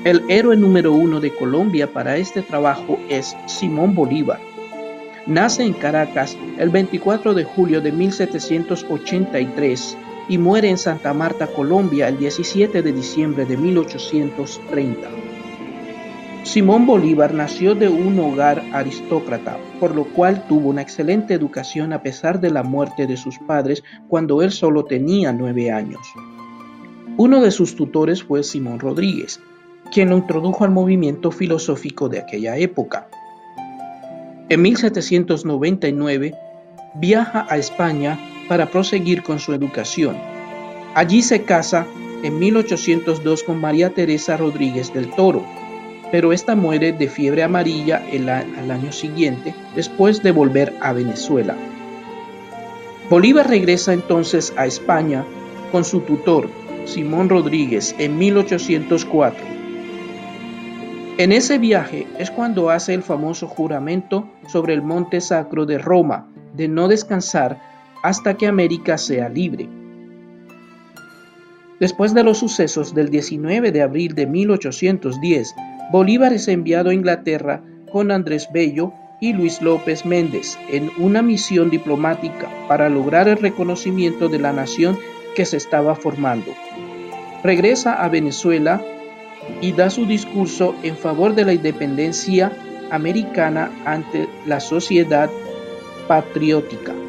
El héroe número uno de Colombia para este trabajo es Simón Bolívar. Nace en Caracas el 24 de julio de 1783 y muere en Santa Marta, Colombia, el 17 de diciembre de 1830. Simón Bolívar nació de un hogar aristócrata, por lo cual tuvo una excelente educación a pesar de la muerte de sus padres cuando él solo tenía 9 años. Uno de sus tutores fue Simón Rodríguez, quien lo introdujo al movimiento filosófico de aquella época. En 1799 viaja a España para proseguir con su educación. Allí se casa en 1802 con María Teresa Rodríguez del Toro, pero esta muere de fiebre amarilla al año siguiente, después de volver a Venezuela. Bolívar regresa entonces a España con su tutor, Simón Rodríguez, en 1804. En ese viaje es cuando hace el famoso juramento sobre el Monte Sacro de Roma, de no descansar hasta que América sea libre. Después de los sucesos del 19 de abril de 1810, Bolívar es enviado a Inglaterra con Andrés Bello y Luis López Méndez en una misión diplomática para lograr el reconocimiento de la nación que se estaba formando. Regresa a Venezuela y da su discurso en favor de la independencia americana ante la sociedad patriótica.